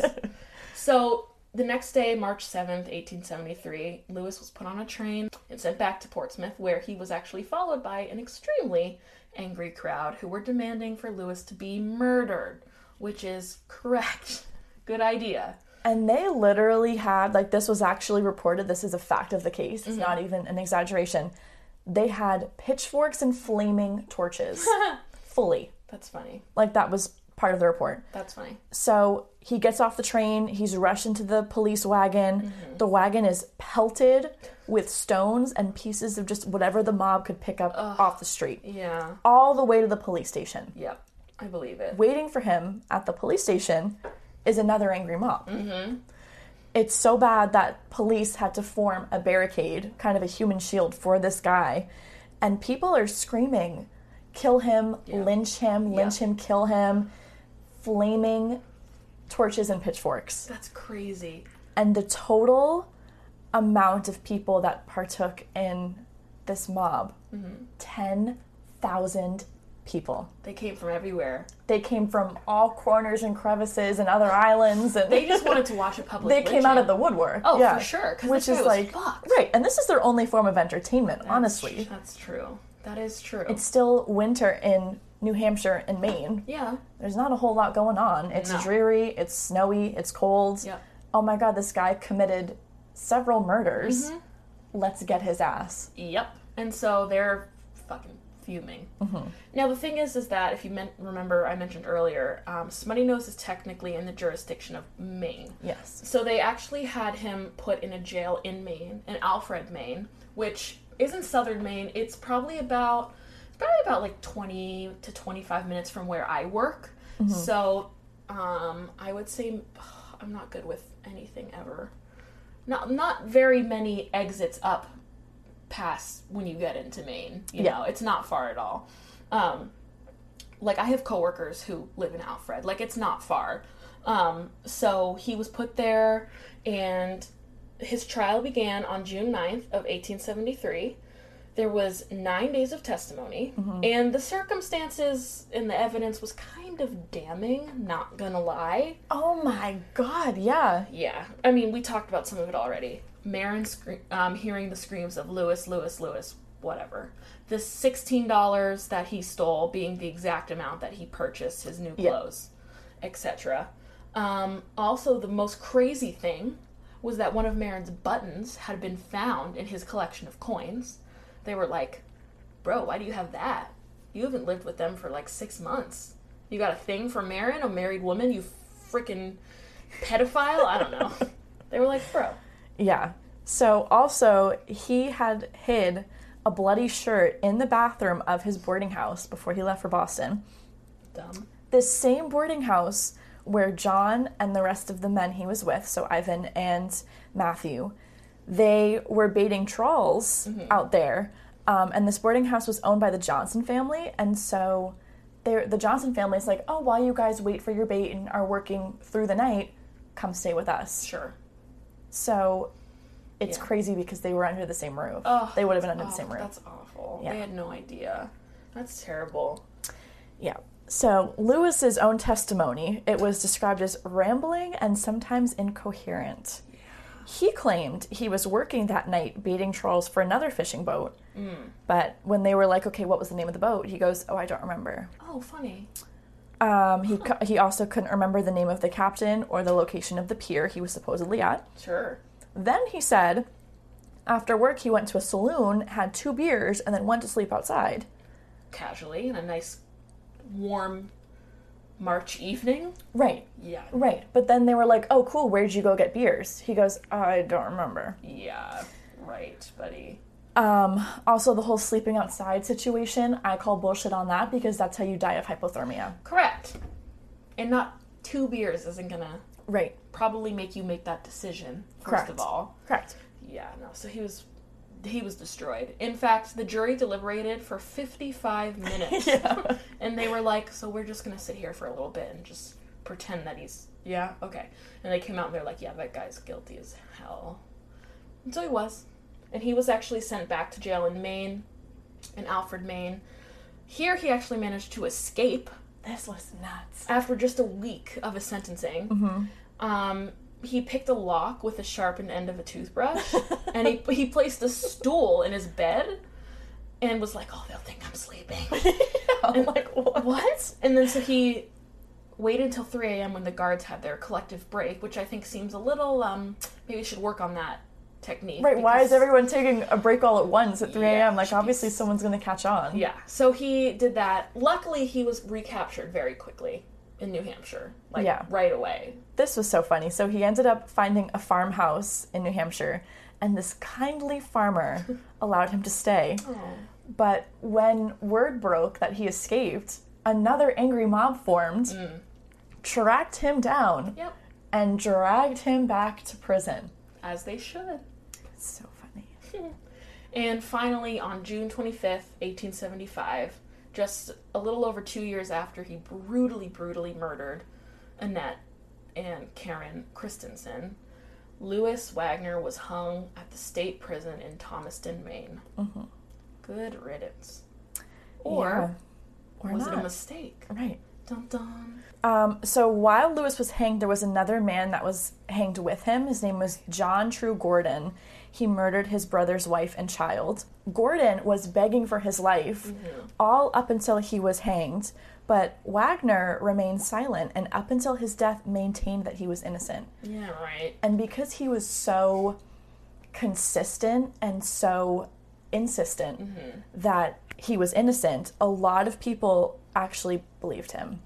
So, the next day, March 7th, 1873, Louis was put on a train and sent back to Portsmouth, where he was actually followed by an extremely angry crowd who were demanding for Louis to be murdered, which is correct. Good idea. And they literally had, like, this was actually reported, this is a fact of the case, it's not even an exaggeration. they had pitchforks and flaming torches. Fully. That's funny. Like, that was part of the report. That's funny. So he gets off the train, he's rushed into the police wagon. The wagon is pelted with stones and pieces of just whatever the mob could pick up off the street. Yeah. All the way to the police station. Yep. I believe it. Waiting for him at the police station is another angry mob. It's so bad that police had to form a barricade, kind of a human shield for this guy. And people are screaming, kill him, lynch him, kill him. Flaming torches and pitchforks. That's crazy. And the total amount of people that partook in this mob, 10,000 people. They came from everywhere. They came from all corners and crevices and other islands, and They just wanted to watch a public they lynching. came out of the woodwork. Oh, yeah. for sure. 'Cause Which this guy is was like fucked. right, and this is their only form of entertainment. Honestly, That's true. That is true. it's still winter in New Hampshire and Maine. Yeah. There's not a whole lot going on. It's No. dreary, it's snowy, it's cold. Yep. Oh my god, this guy committed several murders. Let's get his ass. Yep. And so they're fucking fuming. Now the thing is that if you remember, I mentioned earlier, Smutty Nose is technically in the jurisdiction of Maine. Yes. So they actually had him put in a jail in Maine, in Alfred, Maine, which is in southern Maine. It's probably about like 20 to 25 minutes from where I work. So I would say I'm not good with anything ever. Not very many exits up past when you get into Maine. You know, it's not far at all. Like, I have coworkers who live in Alfred. Like, it's not far. So he was put there, and his trial began on June 9th of 1873. There was 9 days of testimony, and the circumstances and the evidence was kind of damning, not gonna lie. Oh my god, yeah. Yeah, I mean, we talked about some of it already. Marin hearing the screams of Lewis, whatever. The $16 that he stole being the exact amount that he purchased his new clothes, etc. Also, the most crazy thing was that one of Marin's buttons had been found in his collection of coins. They were like, bro, why do you have that? You haven't lived with them for like 6 months. You got a thing for Marin, a married woman, you freaking pedophile? I don't know. They were like, bro. Yeah. So also, he had hid a bloody shirt in the bathroom of his boarding house before he left for Boston. Dumb. This same boarding house where John and the rest of the men he was with, so Ivan and Matthew, they were baiting trawls out there. And this boarding house was owned by the Johnson family. And so the Johnson family is like, oh, while you guys wait for your bait and are working through the night, come stay with us. Sure. So it's crazy because they were under the same roof. Oh, they would have been under the same roof. That's awful. Yeah. They had no idea. That's terrible. Yeah. So Lewis's own testimony, it was described as rambling and sometimes incoherent. Yeah. He claimed he was working that night baiting trolls for another fishing boat. But when they were like, okay, what was the name of the boat? He goes, oh, I don't remember. Oh, funny. He also couldn't remember the name of the captain or the location of the pier he was supposedly at. Sure. Then he said, after work he went to a saloon, had 2 beers, and then went to sleep outside. Casually, in a nice, warm March evening. Right. Yeah. Right. But then they were like, oh, cool, where'd you go get beers? He goes, I don't remember. Yeah. Right, buddy. Also, the whole sleeping outside situation, I call bullshit on that because that's how you die of hypothermia. Correct. And not 2 beers isn't gonna Right. probably make you make that decision, first Correct. of all. Correct. Yeah, no, so he was destroyed. In fact, the jury deliberated for 55 minutes. Yeah. And they were like, so we're just gonna sit here for a little bit and just pretend that he's, yeah, okay. And they came out and they're like, yeah, that guy's guilty as hell. And so he was. And he was actually sent back to jail in Maine, in Alfred, Maine. Here he actually managed to escape. This was nuts. After just a week of his sentencing. He picked a lock with the sharpened end of a toothbrush, and he placed a stool in his bed, and was like, oh, they'll think I'm sleeping. I'm like, What? And then so he waited until 3 a.m. when the guards had their collective break, which I think seems a little, maybe we should work on that technique. Right, why because- is everyone taking a break all at once at 3 a.m.? Like, jeez. obviously someone's going to catch on. Yeah, so he did that. Luckily, he was recaptured very quickly in New Hampshire. Like, Yeah. right away. This was so funny. So he ended up finding a farmhouse in New Hampshire, and this kindly farmer allowed him to stay. Oh. But when word broke that he escaped, another angry mob formed, tracked him down, Yep, and dragged him back to prison. as they should. It's so funny. And finally, on June 25th, 1875, just a little over 2 years after he brutally murdered Annette and Karen Christensen, Louis Wagner was hung at the state prison in Thomaston, Maine. Good riddance. Or Or was not. it a mistake? Right. Dun dun. So while Lewis was hanged, there was another man that was hanged with him. His name was John True Gordon. He murdered his brother's wife and child. Gordon was begging for his life all up until he was hanged, but Wagner remained silent and up until his death maintained that he was innocent. Yeah, right. And because he was so consistent and so insistent that he was innocent, a lot of people actually believed him.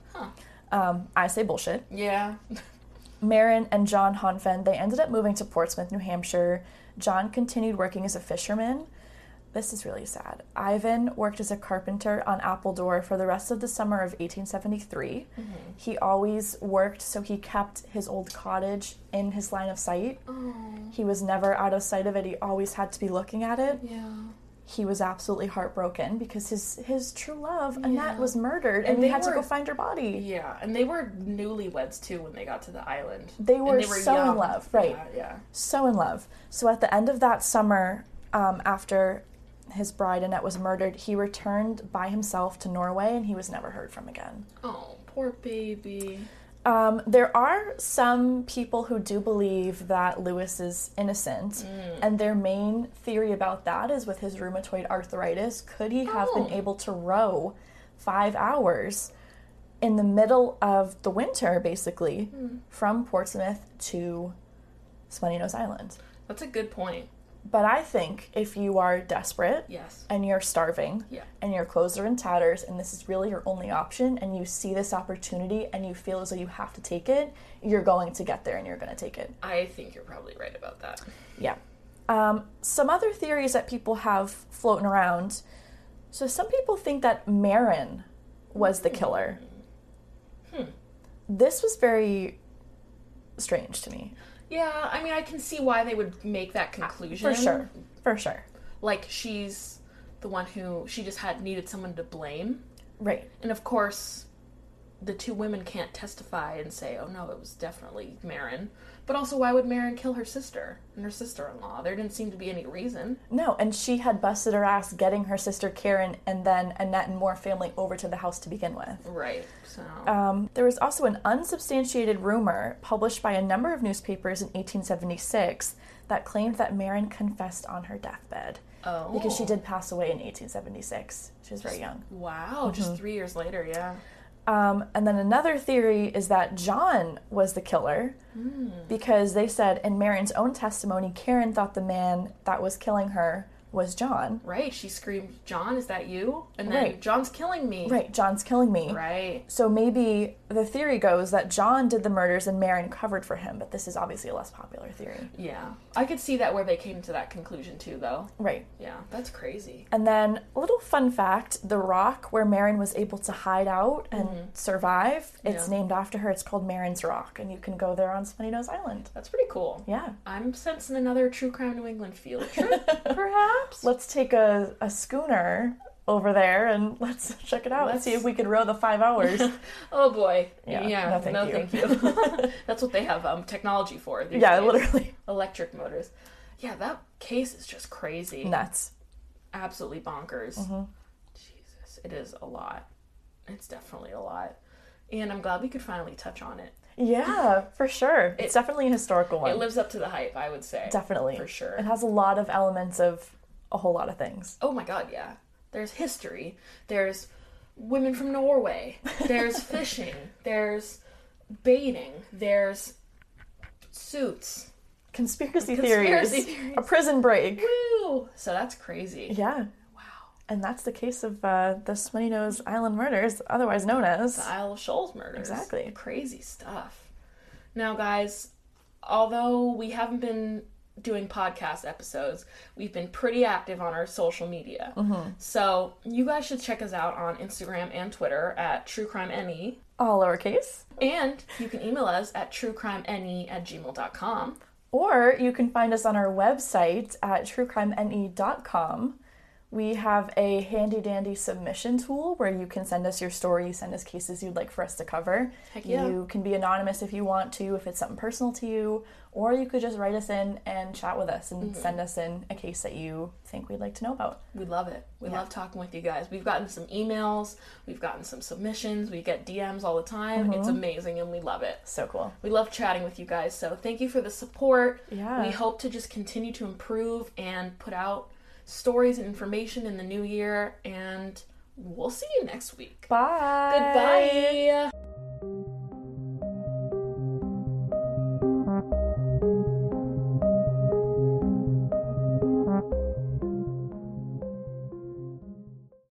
I say bullshit. Yeah. Marin and John Honfen, they ended up moving to Portsmouth, New Hampshire. John continued working as a fisherman. This is really sad. Ivan worked as a carpenter on Appledore for the rest of the summer of 1873. He always worked, so he kept his old cottage in his line of sight. He was never out of sight of it. He always had to be looking at it. Yeah. He was absolutely heartbroken because his true love, Annette, Yeah. was murdered, And and he they had to were- go find her body. Yeah, and they were newlyweds too when they got to the island. They were And so young. in love, right. Yeah. So in love. So at the end of that summer, after his bride Annette was murdered, he returned by himself to Norway, and he was never heard from again. Oh, poor baby. There are some people who do believe that Lewis is innocent, and their main theory about that is with his rheumatoid arthritis. Could he have been able to row 5 hours in the middle of the winter, basically, from Portsmouth to Spongy Nose Island? That's a good point. But I think if you are desperate Yes. and you're starving Yeah. and your clothes are in tatters and this is really your only option and you see this opportunity and you feel as though you have to take it, you're going to get there and you're going to take it. I think you're probably right about that. Yeah. Some other theories that people have floating around. So some people think that Marin was the killer. This was very strange to me. Yeah, I mean, I can see why they would make that conclusion. For sure. Like, she's the one who, she just needed someone to blame. Right. And of course, the two women can't testify and say, oh no, it was definitely Marin. But also, why would Marin kill her sister and her sister-in-law? There didn't seem to be any reason. No, and she had busted her ass getting her sister Karen and then Annette and more family over to the house to begin with. Right, so... There was also an unsubstantiated rumor published by a number of newspapers in 1876 that claimed that Marin confessed on her deathbed. Oh. Because she did pass away in 1876. She was very young. Wow, just 3 years later, yeah. And then another theory is that John was the killer because they said in Marin's own testimony, Karen thought the man that was killing her was John. Right, she screamed, John, is that you? And then, Right. John's killing me. Right, John's killing me. Right. So maybe the theory goes that John did the murders and Marin covered for him, but this is obviously a less popular theory. Yeah. I could see that where they came to that conclusion too, though. Right. Yeah, that's crazy. And then, a little fun fact, the rock where Marin was able to hide out and survive, it's Yeah. named after her. It's called Marin's Rock, and you can go there on Spongy Nose Island. That's pretty cool. Yeah. I'm sensing another True Crime New England field trip, perhaps? Let's take a schooner over there and let's check it out and see if we could row the 5 hours. Oh boy. Yeah, no, thank you. thank you. That's what they have technology for. These Yeah, days. literally. Electric motors. Yeah, that case is just crazy. Nuts. Absolutely bonkers. Jesus, it is a lot. It's definitely a lot. And I'm glad we could finally touch on it. Yeah, for sure. It's definitely a historical one. It lives up to the hype, I would say. Definitely. For sure. It has a lot of elements of a whole lot of things. Oh my god, yeah. There's history. There's women from Norway. There's fishing. There's baiting. There's suits. Conspiracy Conspiracy theories. A prison break. Woo! So that's crazy. Yeah. Wow. And that's the case of the Sweaty Nose Island murders, otherwise known as... The Isle of Shoals murders. Exactly. Crazy stuff. Now, guys, although we haven't been doing podcast episodes, we've been pretty active on our social media. So you guys should check us out on Instagram and Twitter at TrueCrimeNE. All lowercase. And you can email us at truecrimene@gmail.com. Or you can find us on our website at truecrimene.com. We have a handy-dandy submission tool where you can send us your story, send us cases you'd like for us to cover. Heck yeah. You can be anonymous if you want to, if it's something personal to you, or you could just write us in and chat with us and send us in a case that you think we'd like to know about. We love it. We love talking with you guys. We've gotten some emails, we've gotten some submissions, we get DMs all the time. It's amazing and we love it. So cool. We love chatting with you guys, so thank you for the support. Yeah. We hope to just continue to improve and put out stories and information in the new year, and we'll see you next week. Bye. Goodbye.